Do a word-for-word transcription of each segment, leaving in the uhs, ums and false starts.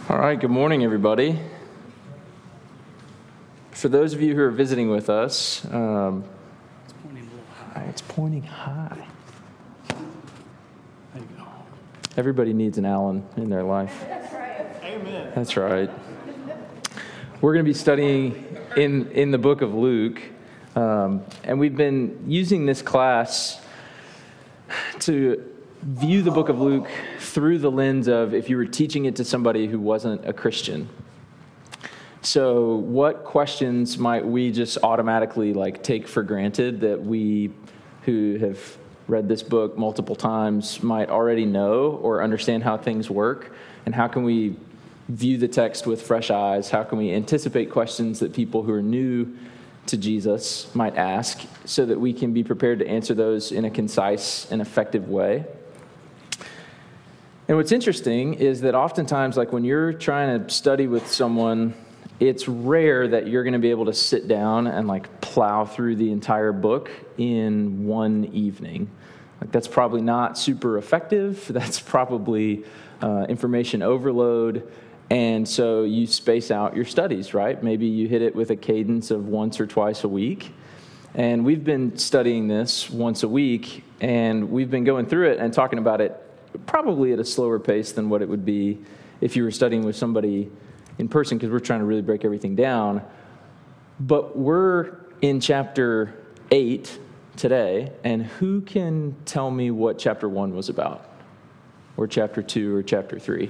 All right, good morning, everybody. For those of you who are visiting with us, um, It's pointing a little high. it's pointing high. There you go. Everybody needs an Allen in their life. That's right. Amen. That's right. We're going to be studying in, in the book of Luke, um, and we've been using this class to view the book of Luke through the lens of if you were teaching it to somebody who wasn't a Christian. So what questions might we just automatically like take for granted that we who have read this book multiple times might already know or understand how things work? And how can we view the text with fresh eyes? How can we anticipate questions that people who are new to Jesus might ask so that we can be prepared to answer those in a concise and effective way? And what's interesting is that oftentimes, like when you're trying to study with someone, it's rare that you're going to be able to sit down and like plow through the entire book in one evening. Like that's probably not super effective. That's probably uh, information overload. And so you space out your studies, right? Maybe you hit it with a cadence of once or twice a week. And we've been studying this once a week, and we've been going through it and talking about it probably at a slower pace than what it would be if you were studying with somebody in person, because we're trying to really break everything down. But we're in chapter eight today, and who can tell me what chapter one was about? Or chapter two or chapter three?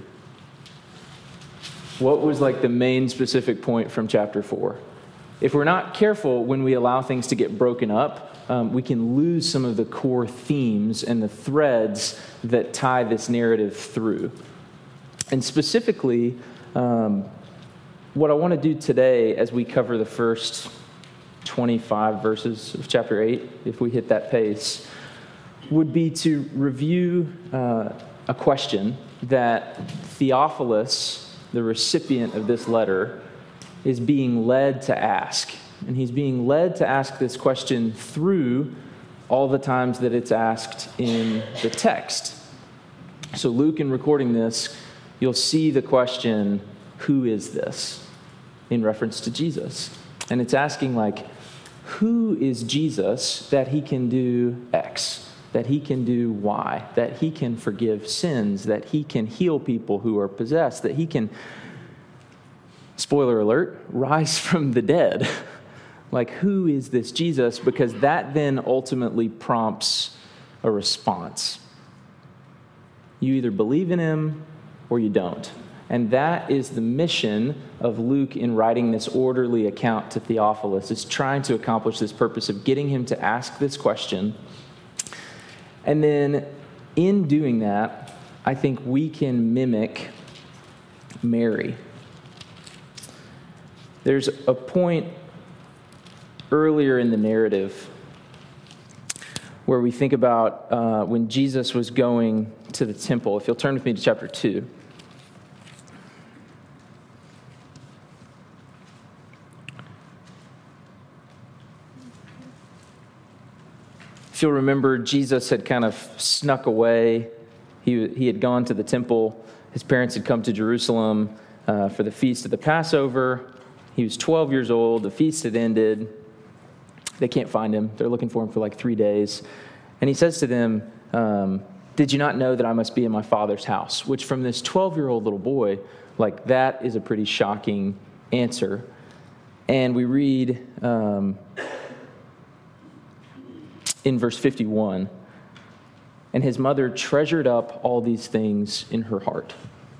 What was like the main specific point from chapter four? If we're not careful when we allow things to get broken up, um, we can lose some of the core themes and the threads that tie this narrative through. And specifically, um, what I want to do today as we cover the first twenty-five verses of chapter eight, if we hit that pace, would be to review uh, a question that Theophilus, the recipient of this letter, is being led to ask. And he's being led to ask this question through all the times that it's asked in the text. So Luke, in recording this, you'll see the question, who is this? In reference to Jesus. And it's asking like, who is Jesus that he can do X? That he can do Y? That he can forgive sins? That he can heal people who are possessed? That he can, spoiler alert, rise from the dead? Like, who is this Jesus? Because that then ultimately prompts a response. You either believe in him or you don't. And that is the mission of Luke in writing this orderly account to Theophilus, is trying to accomplish this purpose of getting him to ask this question. And then in doing that, I think we can mimic Mary. There's a point earlier in the narrative where we think about uh, when Jesus was going to the temple. If you'll turn with me to chapter two. If you'll remember, Jesus had kind of snuck away. He, he had gone to the temple. His parents had come to Jerusalem uh, for the feast of the Passover. He was twelve years old. The feast had ended. They can't find him. They're looking for him for like three days. And he says to them, um, did you not know that I must be in my Father's house? Which from this twelve-year-old little boy, like that is a pretty shocking answer. And we read um, in verse fifty-one, and his mother treasured up all these things in her heart.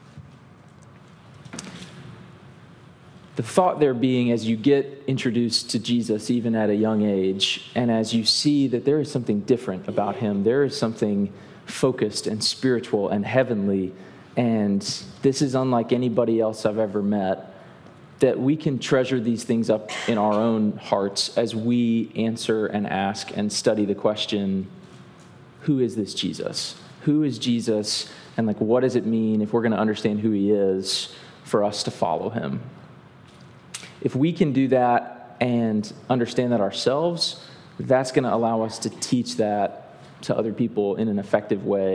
The thought there being, as you get introduced to Jesus even at a young age, and as you see that there is something different about him, there is something focused and spiritual and heavenly, and this is unlike anybody else I've ever met, that we can treasure these things up in our own hearts as we answer and ask and study the question, who is this Jesus? Who is Jesus? And like, what does it mean if we're going to understand who he is for us to follow him? If we can do that and understand that ourselves, that's going to allow us to teach that to other people in an effective way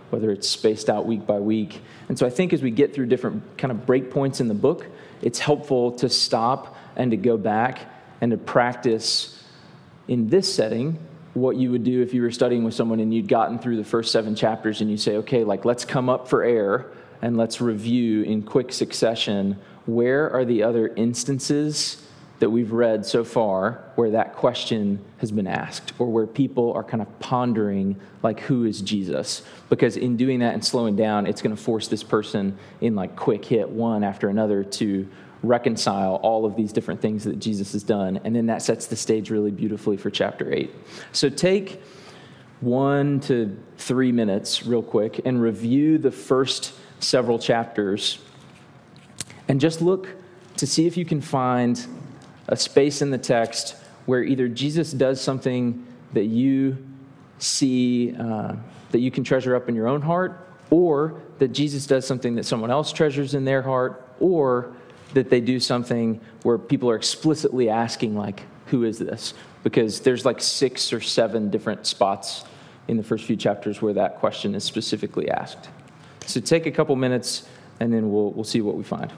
whether it's spaced out week by week. And so I think as we get through different kind of break points in the book, it's helpful to stop and to go back and to practice in this setting what you would do if you were studying with someone and you'd gotten through the first seven chapters and you say, okay, like let's come up for air and let's review in quick succession, where are the other instances that we've read so far where that question has been asked, or where people are kind of pondering, like, who is Jesus? Because in doing that and slowing down, it's going to force this person in like quick hit one after another to reconcile all of these different things that Jesus has done. And then that sets the stage really beautifully for chapter eight. So take one to three minutes real quick and review the first several chapters and just look to see if you can find a space in the text where either Jesus does something that you see, uh, that you can treasure up in your own heart, or that Jesus does something that someone else treasures in their heart, or that they do something where people are explicitly asking, like, who is this? Because there's like six or seven different spots in the first few chapters where that question is specifically asked. So take a couple minutes, and then we'll we'll see what we find.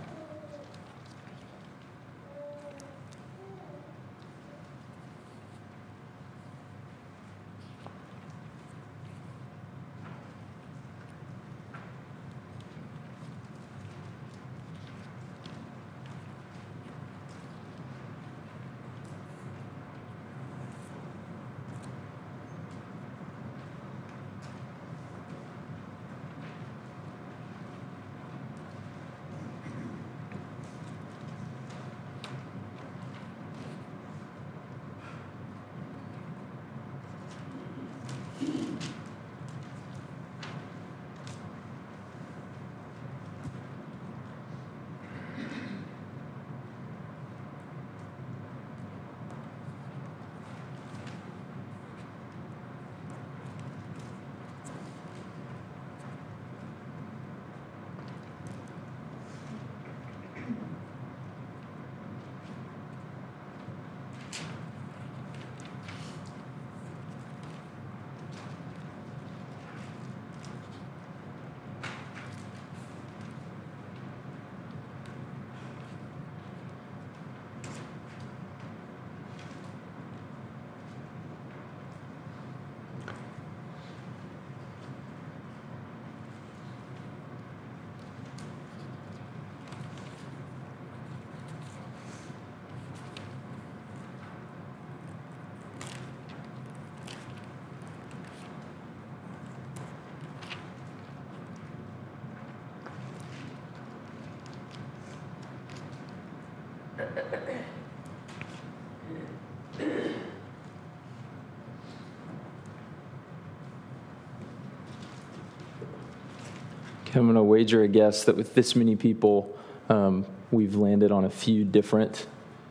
I'm going to wager a guess that with this many people, um, we've landed on a few different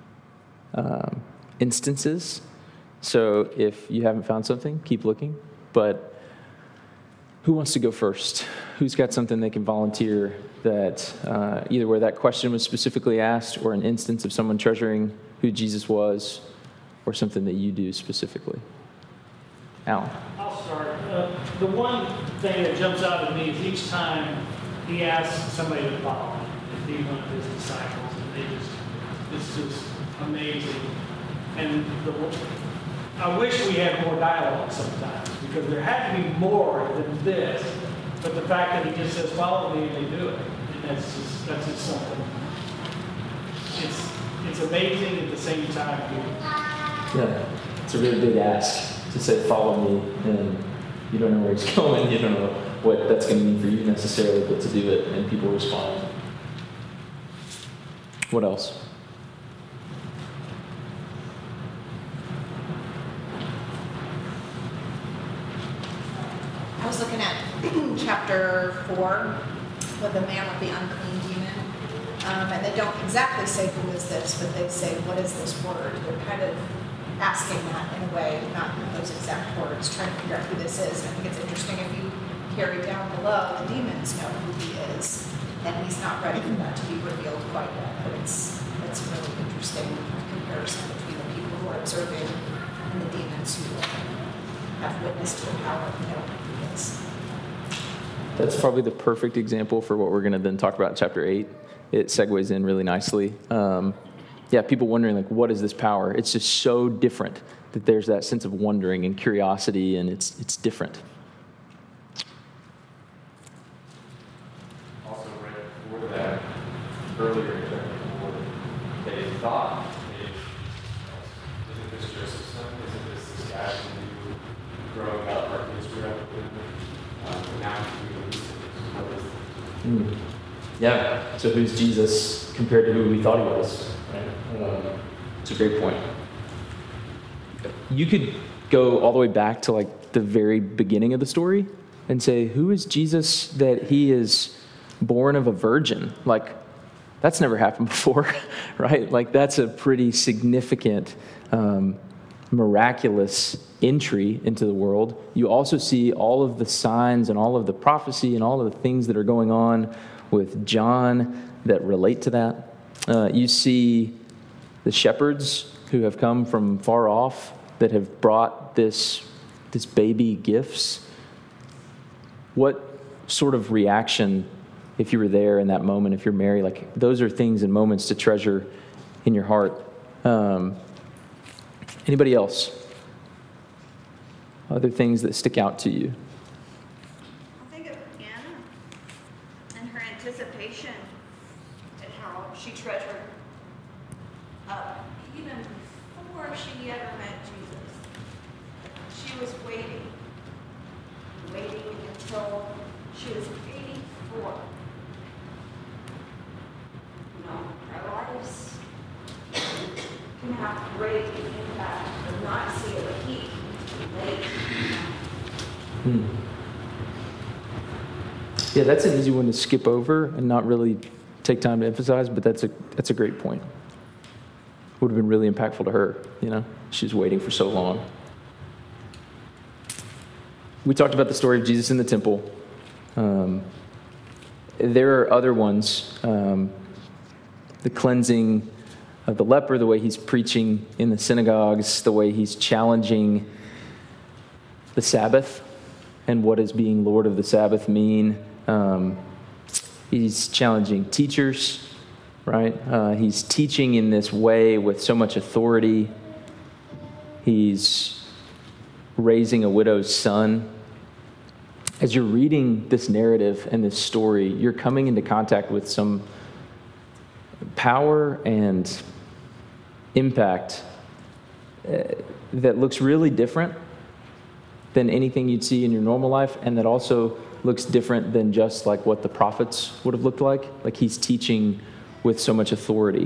um, instances. So if you haven't found something, keep looking. But who wants to go first? Who's got something they can volunteer that uh, either where that question was specifically asked, or an instance of someone treasuring who Jesus was, or something that you do specifically? Alan. I'll start. Uh, the one thing that jumps out at me is each time he asks somebody to follow him, and be one of his disciples, and they just, it's just amazing. And the, I wish we had more dialogue sometimes, because there had to be more than this. But the fact that he just says, follow me, and they do it, and that's just, that's just something. It's, it's amazing at the same time. Yeah, it's a really big ask to say, follow me, and you don't know where it's going, you don't know what that's going to mean for you necessarily, but to do it, and people respond. What else? I was looking at chapter four with the man with the unclean demon. Um, and they don't exactly say who is this, but they say, what is this word? They're kind of asking that in a way, not in those exact words, trying to figure out who this is. And I think it's interesting if you carry down below, the demons know who he is, and he's not ready for that to be revealed quite yet. But it's it's a really interesting comparison between the people who are observing and the demons who have witnessed the power of knowing who he is. That's probably the perfect example for what we're going to then talk about in chapter eight. It segues in really nicely. Um, yeah, people wondering, like, what is this power? It's just so different that there's that sense of wondering and curiosity, and it's it's different. Also, right before that, earlier in chapter four, they thought, they, isn't this Joseph's son? Isn't this this guy who growing up, our history of him? Um, now we release it. What is it? Mm. Yeah, so who's Jesus compared to who we thought he was? Right? Um, it's a great point. You could go all the way back to like the very beginning of the story and say, who is Jesus that he is born of a virgin? Like, that's never happened before, right? Like, that's a pretty significant, um, miraculous entry into the world. You also see all of the signs and all of the prophecy and all of the things that are going on with John that relate to that. Uh, you see the shepherds who have come from far off that have brought this, this baby gifts. What sort of reaction, if you were there in that moment, if you're Mary, like those are things and moments to treasure in your heart. Um, anybody else? Other things that stick out to you? I think of Anna and her anticipation and how she treasured up even before she ever met Jesus. She was waiting, waiting until she was eighty-four. You know, our lives can have great impact, but not see it repeat later. Hmm. Yeah, that's an easy one to skip over and not really take time to emphasize, but that's a that's a great point. Would have been really impactful to her, you know? She was waiting for so long. We talked about the story of Jesus in the temple. Um, there are other ones. Um, the cleansing of the leper, the way he's preaching in the synagogues, the way he's challenging the Sabbath and what does being Lord of the Sabbath mean. Um, he's challenging teachers, right? Uh, he's teaching in this way with so much authority. He's raising a widow's son. As you're reading this narrative and this story, you're coming into contact with some power and impact uh, that looks really different than anything you'd see in your normal life, and that also looks different than just like what the prophets would have looked like. Like he's teaching with so much authority.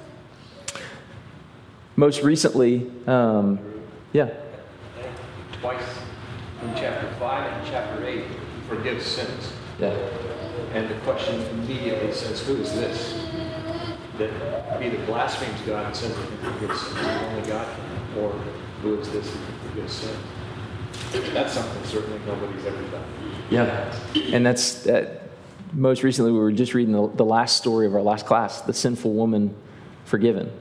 Most recently, um, yeah. Twice in chapter five and chapter eight, he forgives sins. Yeah. And the question immediately says, who is this? That either blasphemes God and says that he forgives sins, only God can, or who is this who forgives sins? That's something certainly nobody's ever done. Yeah. And that's, that. Most recently we were just reading the, the last story of our last class, the sinful woman forgiven.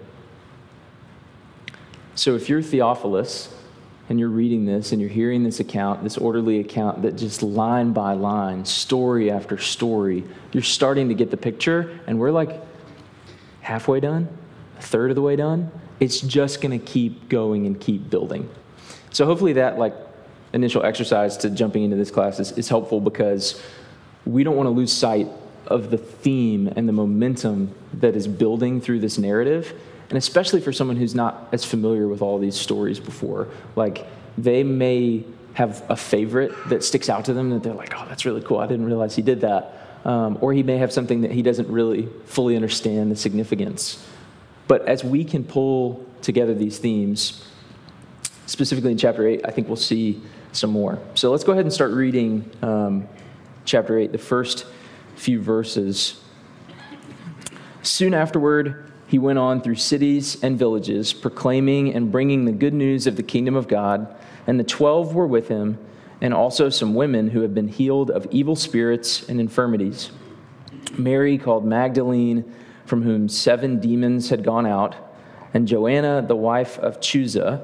So if you're Theophilus, and you're reading this and you're hearing this account, this orderly account that just line by line, story after story, you're starting to get the picture, and we're like halfway done, a third of the way done. It's just going to keep going and keep building. So hopefully that like initial exercise to jumping into this class is, is helpful, because we don't want to lose sight of the theme and the momentum that is building through this narrative. And especially for someone who's not as familiar with all these stories before, like they may have a favorite that sticks out to them that they're like, oh, that's really cool. I didn't realize he did that. Um, or he may have something that he doesn't really fully understand the significance. But as we can pull together these themes, specifically in chapter eight, I think we'll see some more. So let's go ahead and start reading um, chapter eight, the first few verses. Soon afterward, he went on through cities and villages, proclaiming and bringing the good news of the kingdom of God. And the twelve were with him, and also some women who had been healed of evil spirits and infirmities. Mary, called Magdalene, from whom seven demons had gone out, and Joanna, the wife of Chuza,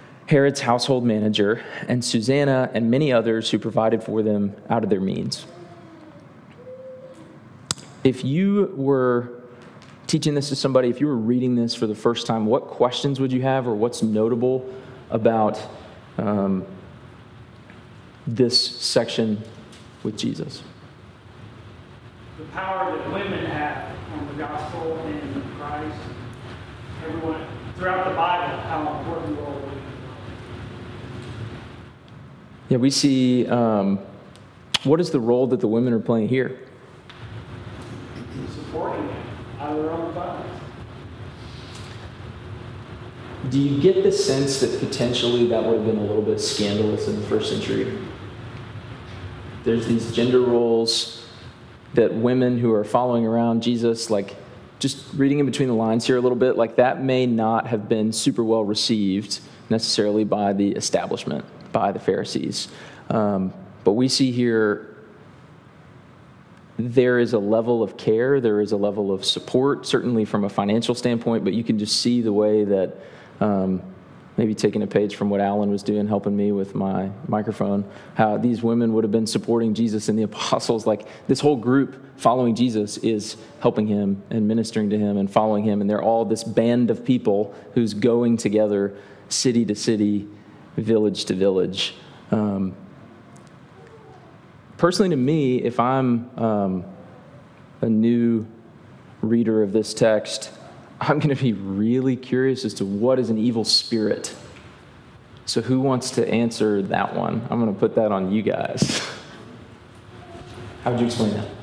Herod's household manager, and Susanna, and many others who provided for them out of their means. if you were teaching this to somebody, if you were reading this for the first time, what questions would you have, or what's notable about um, this section with Jesus? The power that women have on the gospel and in Christ. Everyone, throughout the Bible, how important role women play. Yeah, we see, um, what is the role that the women are playing here? Supporting them out of their own funds. Do you get the sense that potentially that would have been a little bit scandalous in the first century? There's these gender roles that women who are following around Jesus, like just reading in between the lines here a little bit, like that may not have been super well received necessarily by the establishment, by the Pharisees. Um, but we see here there is a level of care, there is a level of support, certainly from a financial standpoint, but you can just see the way that um, maybe taking a page from what Alan was doing, helping me with my microphone, how these women would have been supporting Jesus and the apostles. Like this whole group following Jesus is helping him and ministering to him and following him. And they're all this band of people who's going together city to city, village to village. Um, personally, to me, if I'm um, a new reader of this text, I'm going to be really curious as to what is an evil spirit. So who wants to answer that one? I'm going to put that on you guys. How would you explain that?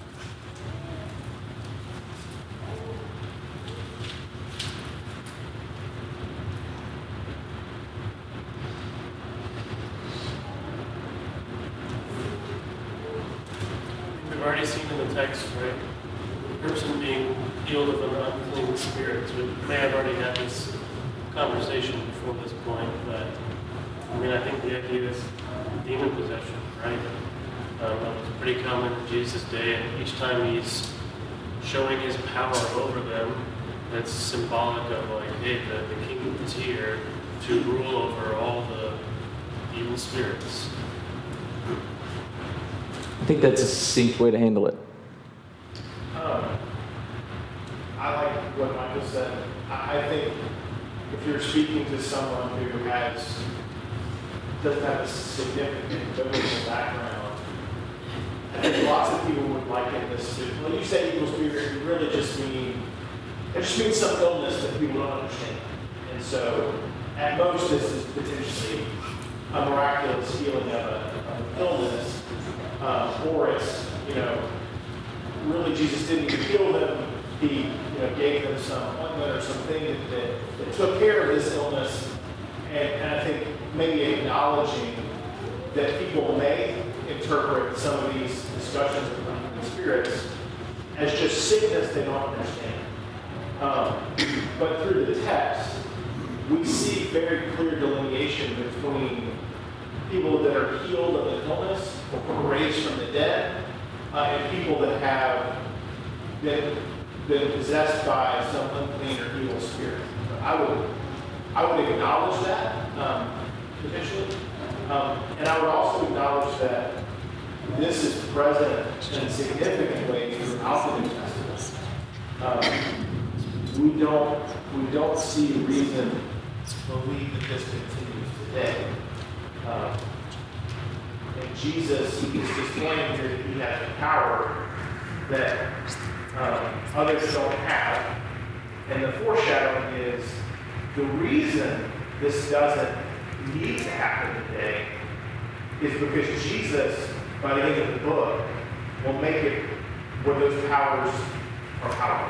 We've already seen in the text, right? The person being healed of an unclean spirit. So we may have already had this conversation before this point, but I mean, I think the idea is demon possession, right? Um, that was pretty common in Jesus' day, and each time he's showing his power over them, that's symbolic of like, hey, the, the kingdom is here to rule over all the evil spirits. I think that's a succinct way to handle it. Um, I like what Michael said. I, I think if you're speaking to someone who has doesn't have a significant biblical background, I think lots of people would liken this to, when you say evil spirit, you really just mean, it just means some illness that people don't understand. And so, at most, this is potentially a miraculous healing of, a, of an illness, um, or it's, you know, really Jesus didn't even heal them. He, you know, gave them some ointment or something that, that, that took care of this illness. And, and I think maybe acknowledging that people may interpret some of these discussions with unclean spirits as just sickness they don't understand. Um, but through the text, we see very clear delineation between people that are healed of an illness or raised from the dead, uh, and people that have been, been possessed by some unclean or evil spirit. I would, I would acknowledge that, um, potentially. Um, and I would also acknowledge that this is present in significant ways throughout the New Testament. Um, we don't, we don't see reason to believe that this continues today. Um, and Jesus is displaying here that he has a power that um, others don't have. And the foreshadowing is the reason this doesn't need to happen today is because Jesus, by the end of the book, will make it where those powers are powerless.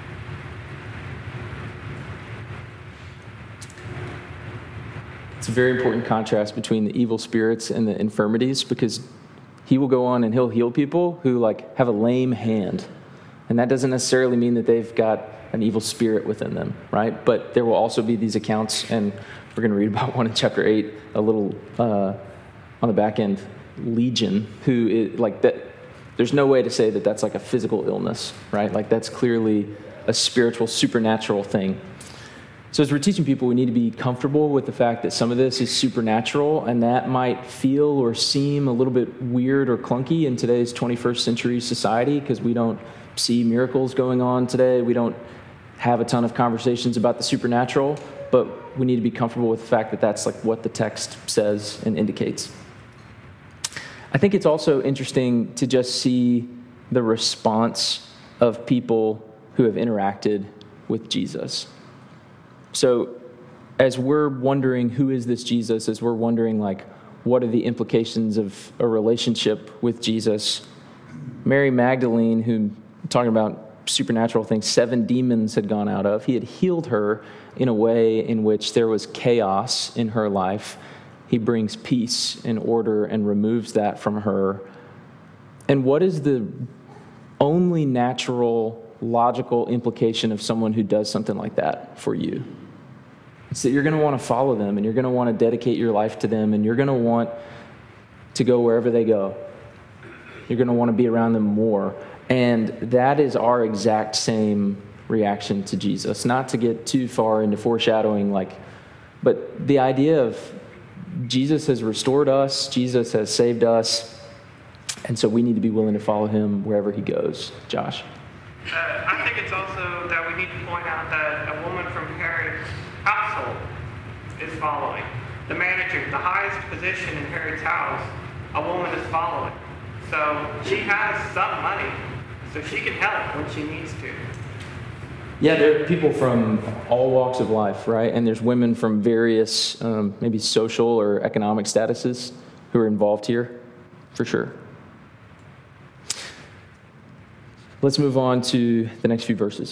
It's a very important contrast between the evil spirits and the infirmities, because he will go on and he'll heal people who like have a lame hand. And that doesn't necessarily mean that they've got an evil spirit within them, right? But there will also be these accounts, and we're going to read about one in chapter eight, a little uh, on the back end, Legion, who is like that. There's no way to say that that's like a physical illness, right? Like that's clearly a spiritual, supernatural thing. So as we're teaching people, we need to be comfortable with the fact that some of this is supernatural, and that might feel or seem a little bit weird or clunky in today's twenty-first century society because we don't see miracles going on today. We don't have a ton of conversations about the supernatural, but we need to be comfortable with the fact that that's like what the text says and indicates. I think it's also interesting to just see the response of people who have interacted with Jesus. So as we're wondering, who is this Jesus? As we're wondering, like, what are the implications of a relationship with Jesus? Mary Magdalene, who, talking about supernatural things, seven demons had gone out of, he had healed her in a way in which there was chaos in her life. He brings peace and order and removes that from her. And what is the only natural, logical implication of someone who does something like that for you? It's that you're going to want to follow them, and you're going to want to dedicate your life to them, and you're going to want to go wherever they go. You're going to want to be around them more. And that is our exact same reaction to Jesus. Not to get too far into foreshadowing, like, but the idea of Jesus has restored us, Jesus has saved us, and so we need to be willing to follow him wherever he goes. Josh? Uh, I think it's also that we need to point out that a woman from Herod's household is following. The manager, the highest position in Herod's house, a woman is following. So she has some money, so she can help when she needs to. Yeah, there are people from all walks of life, right? And there's women from various, um, maybe social or economic statuses who are involved here, for sure. Let's move on to the next few verses.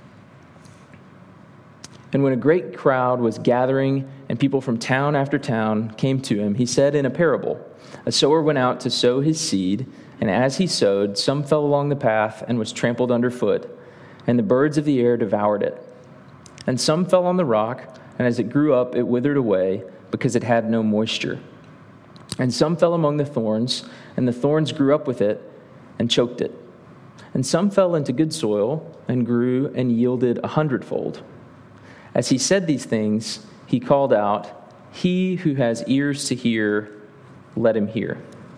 And when a great crowd was gathering and people from town after town came to him, he said in a parable, a sower went out to sow his seed, and as he sowed, some fell along the path and was trampled underfoot, and the birds of the air devoured it. And some fell on the rock, and as it grew up, it withered away because it had no moisture. And some fell among the thorns, and the thorns grew up with it and choked it. And some fell into good soil and grew and yielded a hundredfold. As he said these things, he called out, "He who has ears to hear, let him hear."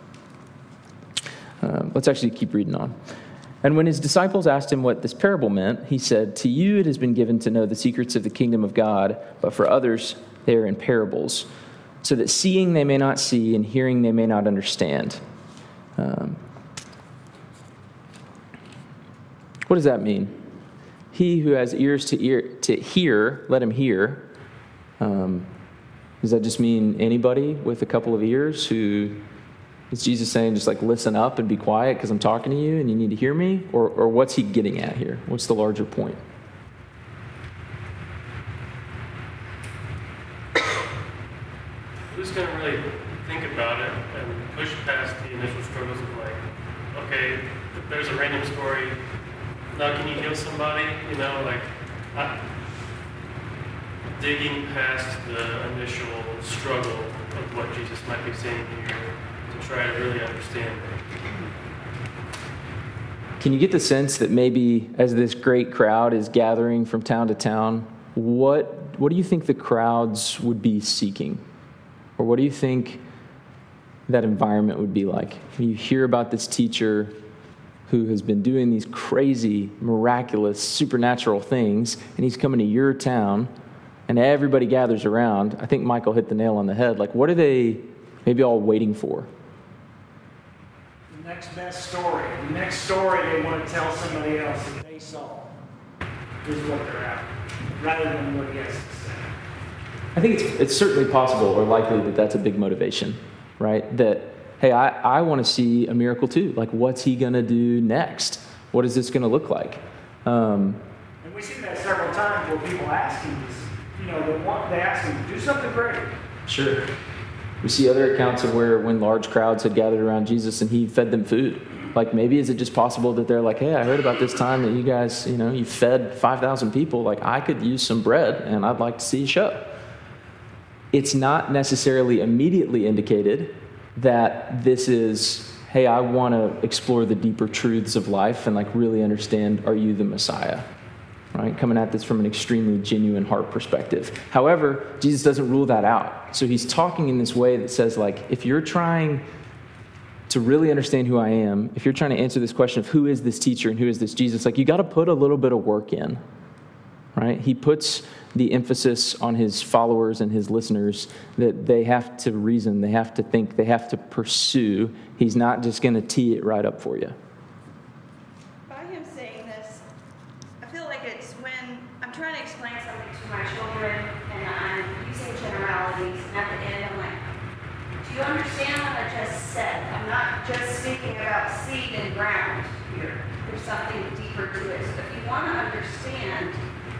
Uh, let's actually keep reading on. And when his disciples asked him what this parable meant, he said, "To you it has been given to know the secrets of the kingdom of God, but for others they are in parables, so that seeing they may not see and hearing they may not understand." Um, what does that mean? He who has ears to ear to hear, let him hear. Um, does that just mean anybody with a couple of ears? Who is Jesus saying, just like listen up and be quiet because I'm talking to you and you need to hear me? Or, or what's he getting at here? What's the larger point? Who's going to really think about it and push past the initial struggles of like, okay, if there's a random story, now can you heal somebody? You know, like I, digging past the initial struggle of what Jesus might be saying here to try to really understand it. Can you get the sense that maybe as this great crowd is gathering from town to town, what what do you think the crowds would be seeking? Or what do you think that environment would be like? You hear about this teacher who has been doing these crazy, miraculous, supernatural things, and he's coming to your town, and everybody gathers around. I think Michael hit the nail on the head. Like, what are they maybe all waiting for? The next best story. The next story they want to tell somebody else that they saw is what they're after, rather than what he has to say. I think it's it's certainly possible or likely that that's a big motivation, right? That, hey, I, I want to see a miracle too. Like, what's he going to do next? What is this going to look like? Um, and we see that several times where people ask him, you know, they, want, they ask him, do something great. Sure. We see other accounts of where when large crowds had gathered around Jesus and he fed them food. Like, maybe is it just possible that they're like, hey, I heard about this time that you guys, you know, you fed five thousand people. Like, I could use some bread and I'd like to see a show. It's not necessarily immediately indicated that this is, hey, I want to explore the deeper truths of life and like really understand, are you the Messiah? Right? Coming at this from an extremely genuine heart perspective. However, Jesus doesn't rule that out. So he's talking in this way that says, like, if you're trying to really understand who I am, if you're trying to answer this question of who is this teacher and who is this Jesus, like you got to put a little bit of work in, right? He puts the emphasis on his followers and his listeners that they have to reason, they have to think, they have to pursue. He's not just going to tee it right up for you. By him saying this, I feel like it's when I'm trying to explain something to my children and I'm using generalities, and at the end I'm like, do you understand what I just said? I'm not just speaking about seed and ground here. There's something deeper to it. So if you want to understand,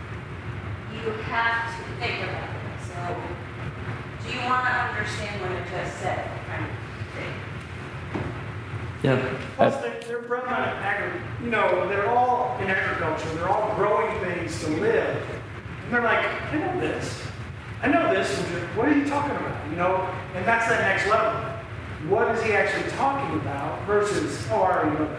you have to think about it. So, do you want to understand what I just said? Kind of thing. Yeah. Plus, they're, they're from an agri, you know, they're all in agriculture. They're all growing things to live. And they're like, I know this. I know this. And what are you talking about? You know, and that's that next level. What is he actually talking about versus, oh, I already know that.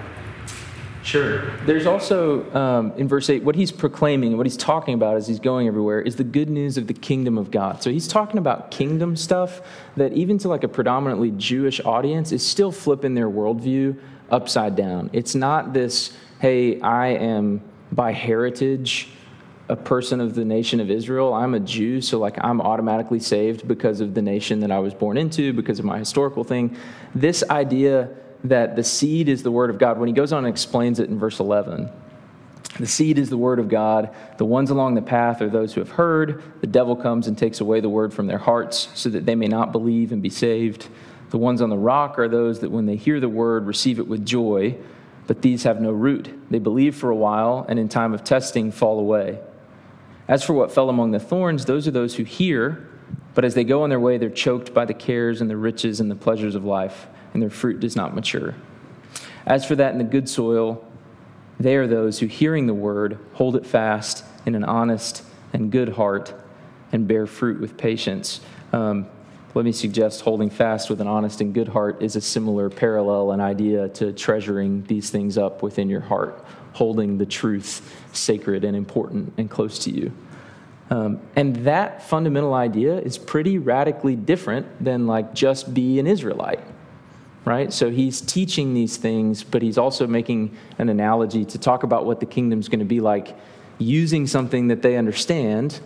Sure. There's also, um, in verse eight, what he's proclaiming, what he's talking about as he's going everywhere is the good news of the kingdom of God. So he's talking about kingdom stuff that even to like a predominantly Jewish audience is still flipping their worldview upside down. It's not this, hey, I am by heritage a person of the nation of Israel. I'm a Jew, so like I'm automatically saved because of the nation that I was born into, because of my historical thing. This idea that the seed is the word of God, when he goes on and explains it in verse eleven, the seed is the word of God. The ones along the path are those who have heard. The devil comes and takes away the word from their hearts so that they may not believe and be saved. The ones on the rock are those that when they hear the word, receive it with joy, but these have no root. They believe for a while and in time of testing fall away. As for what fell among the thorns, those are those who hear, but as they go on their way, they're choked by the cares and the riches and the pleasures of life, and their fruit does not mature. As for that in the good soil, they are those who, hearing the word, hold it fast in an honest and good heart and bear fruit with patience. Um, let me suggest holding fast with an honest and good heart is a similar parallel and idea to treasuring these things up within your heart, holding the truth sacred and important and close to you. Um, and that fundamental idea is pretty radically different than like just be an Israelite. Right? So he's teaching these things, but he's also making an analogy to talk about what the kingdom's going to be like, using something that they understand,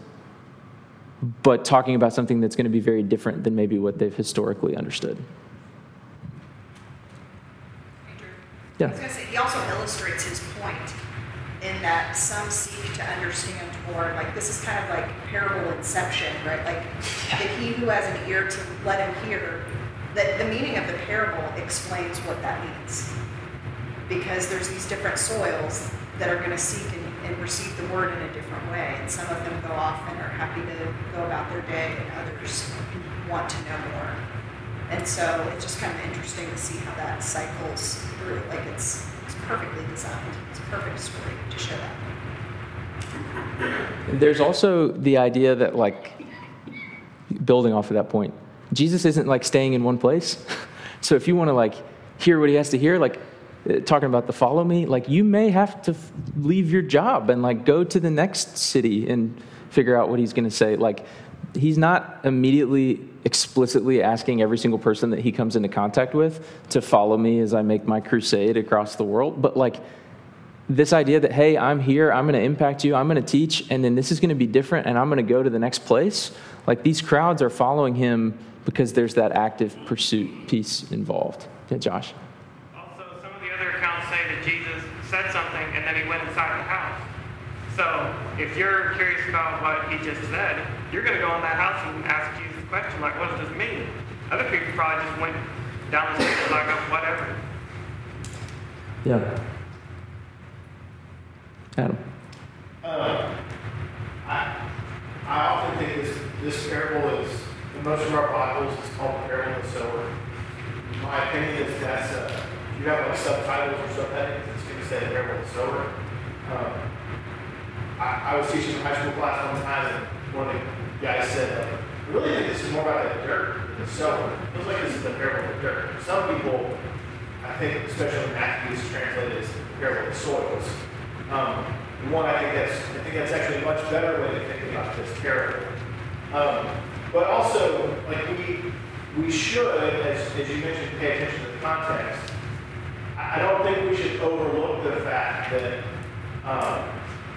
but talking about something that's going to be very different than maybe what they've historically understood. Yeah. I was going to say, he also illustrates his point in that some seek to understand more. Like, this is kind of like parable inception, right? Like, that he who has an ear to let him hear. The, the meaning of the parable explains what that means. Because there's these different soils that are going to seek and, and receive the word in a different way. And some of them go off and are happy to go about their day, and others want to know more. And so it's just kind of interesting to see how that cycles through. Like, it's, it's perfectly designed. It's a perfect story to show that. There's also the idea that, like, building off of that point, Jesus isn't like staying in one place. So if you want to like hear what he has to hear, like uh, talking about the follow me, like you may have to f- leave your job and like go to the next city and figure out what he's going to say. Like he's not immediately explicitly asking every single person that he comes into contact with to follow me as I make my crusade across the world. But like this idea that, hey, I'm here, I'm going to impact you, I'm going to teach, and then this is going to be different and I'm going to go to the next place. Like these crowds are following him because there's that active pursuit piece involved. Yeah, Josh. Also, some of the other accounts say that Jesus said something and then he went inside the house. So if you're curious about what he just said, you're going to go in that house and ask Jesus a question like, what does this mean? Other people probably just went down the street like, oh, whatever. Yeah. Adam. Uh, I, I often think this, this parable is, in most of our Bibles, it's called the parable of the sower. My opinion is that's, uh, if you have like subtitles or subheadings, it's going to say the parable of the sower. Um, I, I was teaching a high school class one time, and one of the guys said, like, I really think this is more about the dirt than the sower. It feels like this is the parable of the dirt. Some people, I think, especially Matthew, is translated as the parable of the soils. Um, one, I think that's I think that's actually a much better way to think about this parable. Um, but also, like we we should, as, as you mentioned, pay attention to the context, I I don't think we should overlook the fact that um,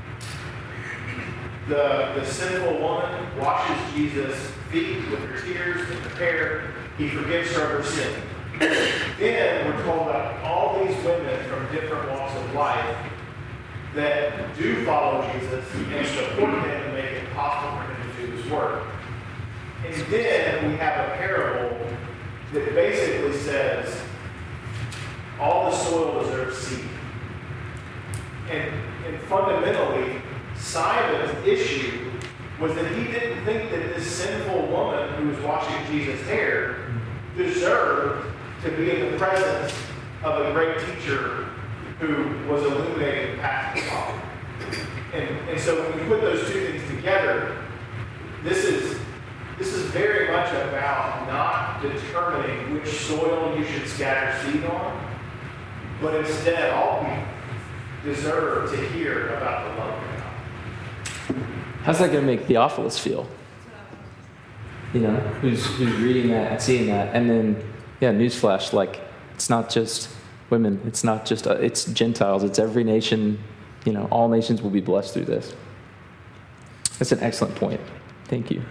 the, the sinful woman washes Jesus' feet with her tears and her hair. He forgives her of her sin. Then we're told about all these women from different walks of life that do follow Jesus and support him and make it possible for him to do his work. And then we have a parable that basically says all the soil deserves seed. And, and fundamentally, Simon's issue was that he didn't think that this sinful woman who was washing Jesus' hair deserved to be in the presence of a great teacher who was illuminating the path to God. And, and so when you put those two things together, this is this is very much about not determining which soil you should scatter seed on, but instead all people deserve to hear about the love of God. How's that going to make Theophilus feel? You know, who's who's reading that and seeing that, and then, yeah, newsflash, like, it's not just women, it's not just, uh, it's Gentiles, it's every nation, you know, all nations will be blessed through this. That's an excellent point. Thank you.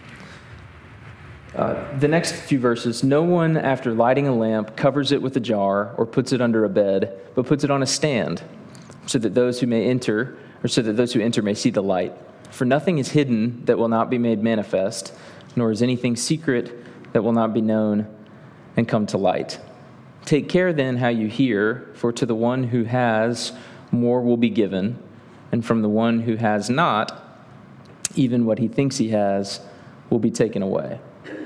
Uh, the next few verses, no one after lighting a lamp covers it with a jar or puts it under a bed, but puts it on a stand, so that those who may enter, or so that those who enter may see the light. For nothing is hidden that will not be made manifest, nor is anything secret that will not be known and come to light. Take care then how you hear, for to the one who has, more will be given, and from the one who has not, even what he thinks he has will be taken away.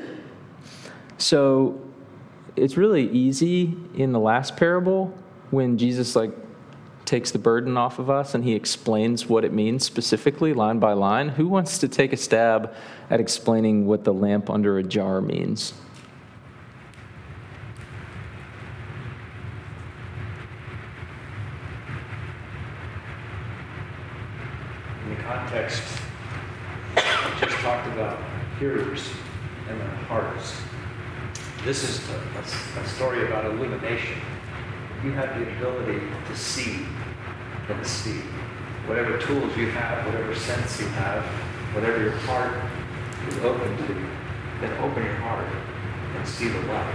So it's really easy in the last parable when Jesus like takes the burden off of us and he explains what it means specifically line by line. Who wants to take a stab at explaining what the lamp under a jar means? In the context, we just talked about hearers and their hearts. This is a, a, a story about illumination. You have the ability to see and see. Whatever tools you have, whatever sense you have, whatever your heart is open to, then open your heart and see the light.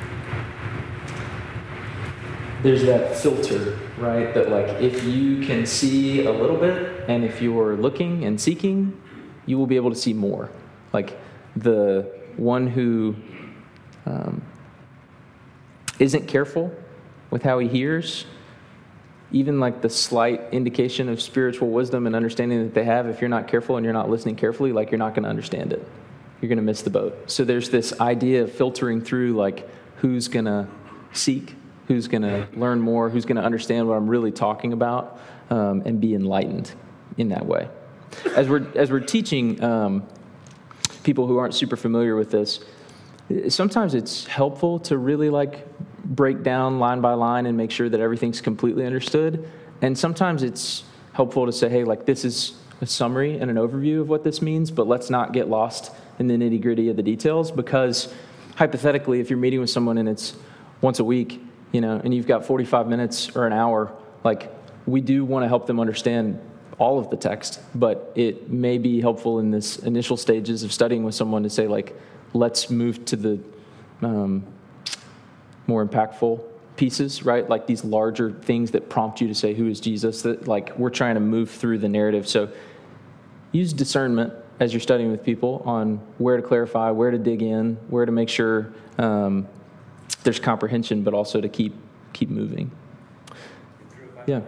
There's that filter, right? That like if you can see a little bit and if you're looking and seeking, you will be able to see more. Like the one who um, isn't careful with how he hears, even like the slight indication of spiritual wisdom and understanding that they have, if you're not careful and you're not listening carefully, like you're not going to understand it. You're going to miss the boat. So there's this idea of filtering through like who's going to seek, who's going to learn more, who's going to understand what I'm really talking about, um, and be enlightened in that way. As we're as we're teaching um, people who aren't super familiar with this, sometimes it's helpful to really like break down line by line and make sure that everything's completely understood. And sometimes it's helpful to say, hey, like this is a summary and an overview of what this means, but let's not get lost in the nitty gritty of the details, because hypothetically, if you're meeting with someone and it's once a week, you know, and you've got forty-five minutes or an hour, like we do want to help them understand all of the text, but it may be helpful in this initial stages of studying with someone to say like, let's move to the um, more impactful pieces, right? Like these larger things that prompt you to say, who is Jesus? That like we're trying to move through the narrative. So use discernment as you're studying with people on where to clarify, where to dig in, where to make sure um, there's comprehension, but also to keep keep moving. Yeah.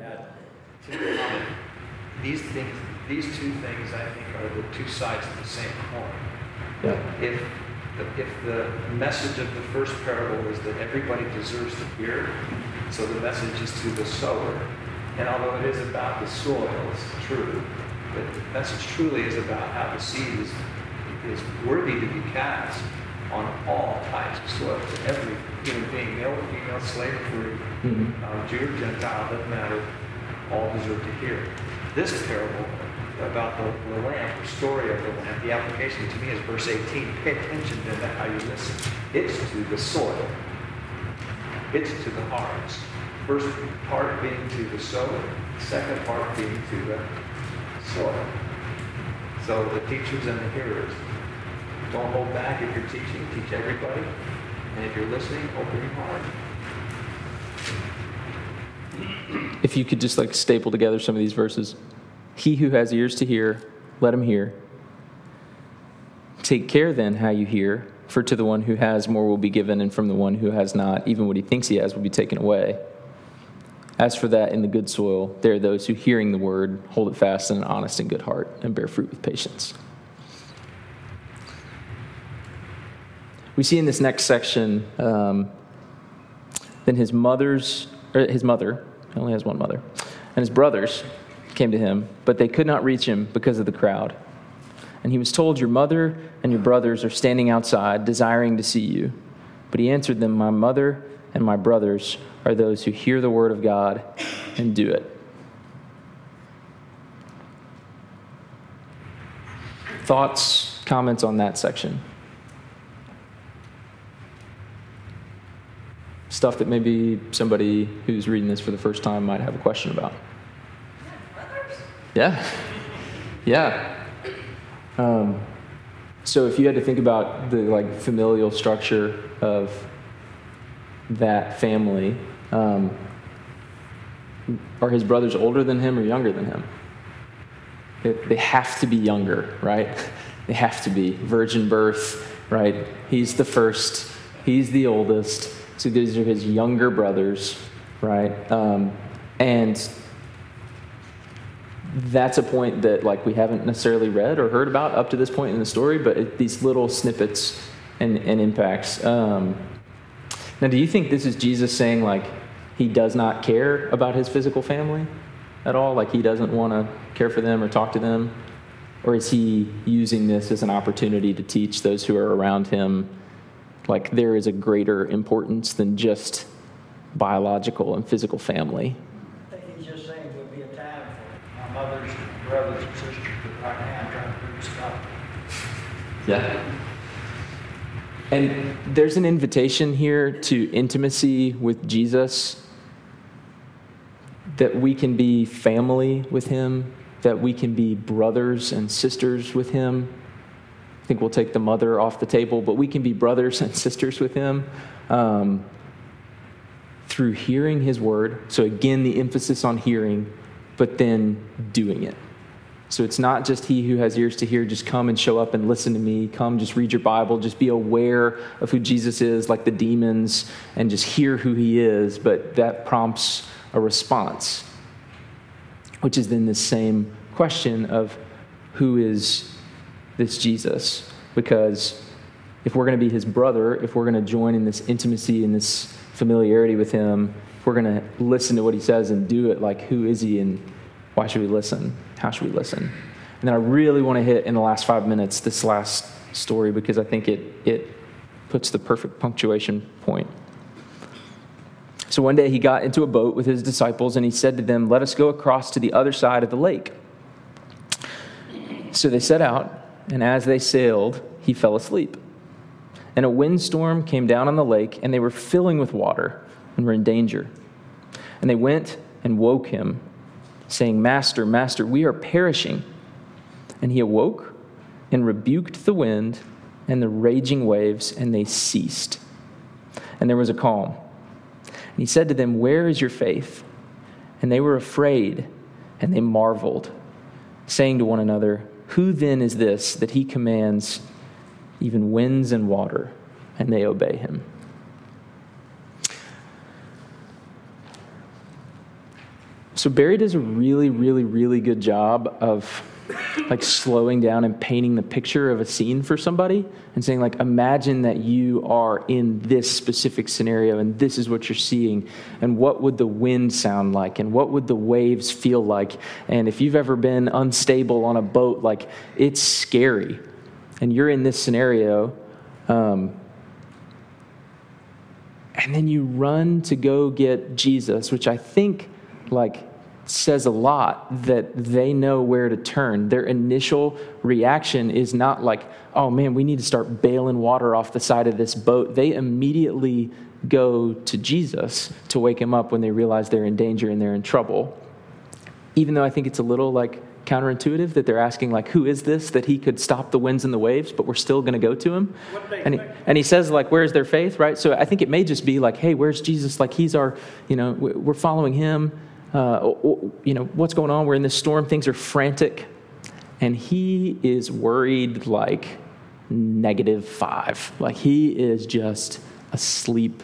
These things, these two things, I think, are the two sides of the same coin. Yeah. If the, if the message of the first parable is that everybody deserves to hear, so the message is to the sower, and although it is about the soil, it's true, the message truly is about how the seed is, is worthy to be cast on all types of soil, to every human being, male, female, slave, free, mm-hmm. uh, Jew or Gentile, doesn't matter, all deserve to hear. This parable about the, the lamp, the story of the lamp, the application to me is verse eighteen. Pay attention to how you listen. It's to the soil. hits to the hearts. First part being to the sower, second part being to the soil. So the teachers and the hearers, don't hold back if you're teaching. Teach everybody. And if you're listening, open your heart. If you could just like staple together some of these verses. He who has ears to hear, let him hear. Take care then how you hear, for to the one who has more will be given, and from the one who has not, even what he thinks he has will be taken away. As for that in the good soil, there are those who, hearing the word, hold it fast in an honest and good heart, and bear fruit with patience. We see in this next section, um, then his mother's, or his mother, he only has one mother, and his brothers came to him, but they could not reach him because of the crowd. And he was told, your mother and your brothers are standing outside, desiring to see you. But he answered them, my mother and my brothers are those who hear the word of God and do it. Thoughts, comments on that section? Stuff that maybe somebody who's reading this for the first time might have a question about. Yeah. Yeah. Um, so if you had to think about the like familial structure of that family, um, are his brothers older than him or younger than him? They, they have to be younger, right? They have to be. Virgin birth, right? He's the first. He's the oldest. So these are his younger brothers, right? Um, and that's a point that like we haven't necessarily read or heard about up to this point in the story, but it, these little snippets and, and impacts. Um, now, do you think this is Jesus saying like he does not care about his physical family at all? Like he doesn't want to care for them or talk to them? Or is he using this as an opportunity to teach those who are around him like there is a greater importance than just biological and physical family? I think he's just saying there'll be a time for my mother's brothers and sisters, but right now I'm trying to preach stuff. Yeah. And there's an invitation here to intimacy with Jesus, that we can be family with him, that we can be brothers and sisters with him. I think we'll take the mother off the table, but we can be brothers and sisters with him um, through hearing his word. So again, the emphasis on hearing, but then doing it. So it's not just he who has ears to hear, just come and show up and listen to me. Come, just read your Bible. Just be aware of who Jesus is, like the demons, and just hear who he is. But that prompts a response, which is then the same question of who is this Jesus? Because if we're going to be his brother, if we're going to join in this intimacy and this familiarity with him, if we're going to listen to what he says and do it, like who is he and why should we listen? How should we listen? And then I really want to hit in the last five minutes this last story because I think it it puts the perfect punctuation point. So one day he got into a boat with his disciples and he said to them, let us go across to the other side of the lake. So they set out, and as they sailed, he fell asleep. And a windstorm came down on the lake, and they were filling with water and were in danger. And they went and woke him, saying, Master, Master, we are perishing. And he awoke and rebuked the wind and the raging waves, and they ceased. And there was a calm. And he said to them, where is your faith? And they were afraid, and they marveled, saying to one another, who then is this that he commands even winds and water, and they obey him? So Barry does a really, really, really good job of like slowing down and painting the picture of a scene for somebody and saying like, imagine that you are in this specific scenario and this is what you're seeing, and what would the wind sound like, and what would the waves feel like? And if you've ever been unstable on a boat, like it's scary, and you're in this scenario, um, and then you run to go get Jesus, which I think like says a lot that they know where to turn. Their initial reaction is not like, oh man, we need to start bailing water off the side of this boat. They immediately go to Jesus to wake him up when they realize they're in danger and they're in trouble. Even though I think it's a little like counterintuitive that they're asking like, who is this that he could stop the winds and the waves, but we're still going to go to him? And he, and he says like, where's their faith, right? So I think it may just be like, hey, where's Jesus? Like he's our, you know, we're following him. Uh, you know, what's going on? We're in this storm. Things are frantic. And he is worried like negative five. Like he is just asleep.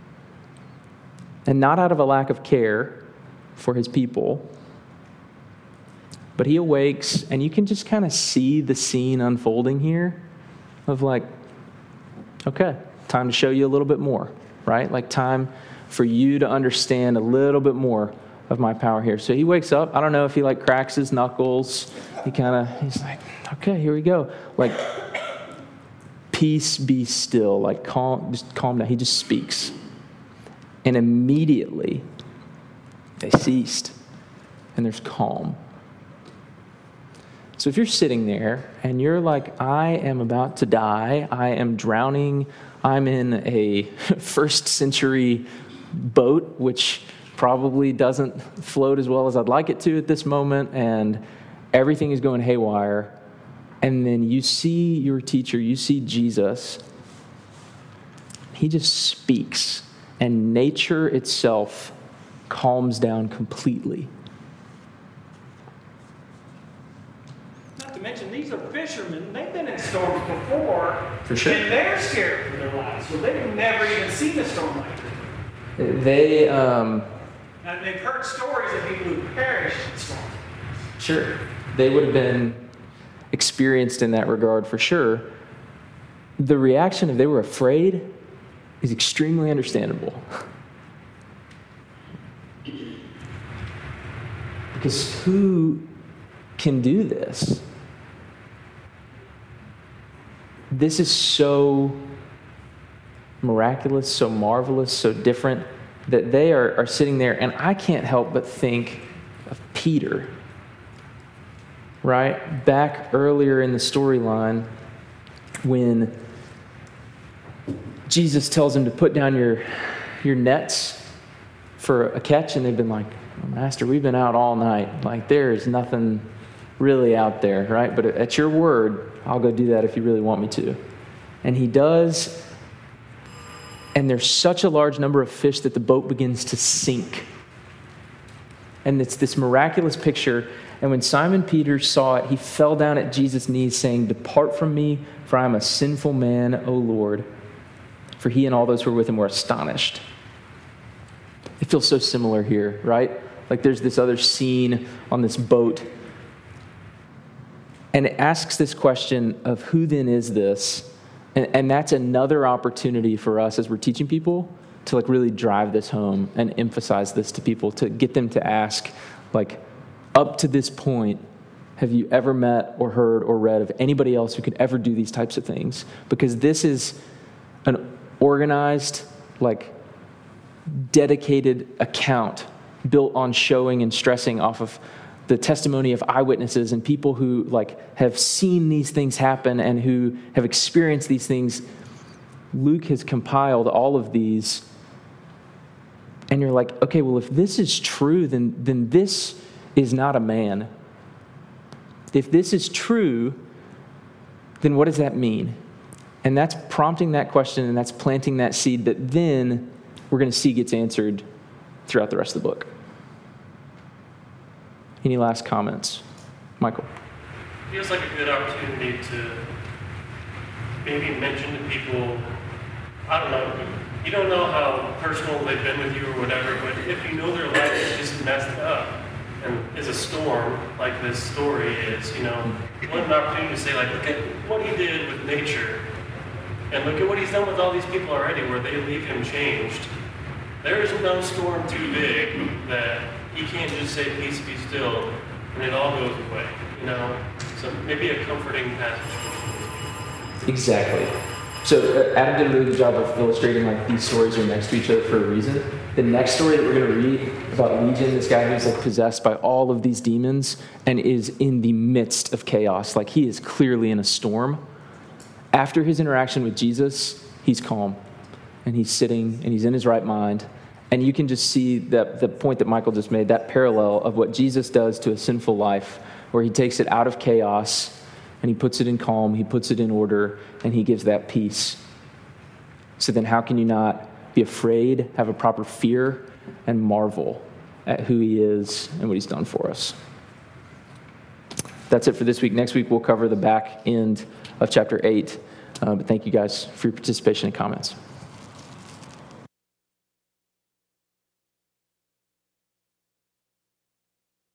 And not out of a lack of care for his people, but he awakes, and you can just kind of see the scene unfolding here of like, okay, time to show you a little bit more, right? Like time for you to understand a little bit more of my power here. So he wakes up. I don't know if he like cracks his knuckles. He kind of, he's like, okay, here we go. Like, peace be still. Like, calm, just calm down. He just speaks. And immediately they ceased, and there's calm. So if you're sitting there and you're like, I am about to die, I am drowning, I'm in a first century boat, which probably doesn't float as well as I'd like it to at this moment, and everything is going haywire, and then you see your teacher, you see Jesus, he just speaks, and nature itself calms down completely. To mention, these are fishermen. They've been in storms before. For sure. And they're scared for their lives. So they've never even seen a storm like this. They, um... And they've heard stories of people who perished in storms. Sure. They would have been experienced in that regard for sure. The reaction, if they were afraid, is extremely understandable. Because who can do this? This is so miraculous, so marvelous, so different that they are, are sitting there, and I can't help but think of Peter, right? Back earlier in the storyline when Jesus tells him to put down your, your nets for a catch, and they've been like, Master, we've been out all night. Like, there is nothing really out there, right? But at your word, I'll go do that if you really want me to. And he does, and there's such a large number of fish that the boat begins to sink. And it's this miraculous picture. And when Simon Peter saw it, he fell down at Jesus' knees, saying, "Depart from me, for I am a sinful man, O Lord." For he and all those who were with him were astonished. It feels so similar here, right? Like there's this other scene on this boat. And it asks this question of who then is this? And, and that's another opportunity for us as we're teaching people to like really drive this home and emphasize this to people, to get them to ask, like, up to this point, have you ever met or heard or read of anybody else who could ever do these types of things? Because this is an organized, like, dedicated account built on showing and stressing off of the testimony of eyewitnesses and people who like have seen these things happen and who have experienced these things. Luke has compiled all of these, and you're like, okay, well, if this is true, then then this is not a man. If this is true, then what does that mean? And that's prompting that question, and that's planting that seed that then we're going to see gets answered throughout the rest of the book. Any last comments? Michael? It feels like a good opportunity to maybe mention to people, I don't know, you don't know how personal they've been with you or whatever, but if you know their life is just messed up and is a storm, like this story is, you know, what an opportunity to say, like, look at what he did with nature, and look at what he's done with all these people already, where they leave him changed. There is no storm too big that he can't just say, peace be still, and it all goes away, you know? So maybe a comforting passage. Exactly. So uh, Adam did a really good job of illustrating like these stories are next to each other for a reason. The next story that we're going to read about Legion, this guy who's like possessed by all of these demons and is in the midst of chaos. Like he is clearly in a storm. After his interaction with Jesus, he's calm. and he's sitting, and he's in his right mind. And you can just see that the point that Michael just made, that parallel of what Jesus does to a sinful life, where he takes it out of chaos, and he puts it in calm, he puts it in order, and he gives that peace. So then how can you not be afraid, have a proper fear, and marvel at who he is and what he's done for us? That's it for this week. Next week, we'll cover the back end of chapter eight. Uh, but thank you guys for your participation and comments.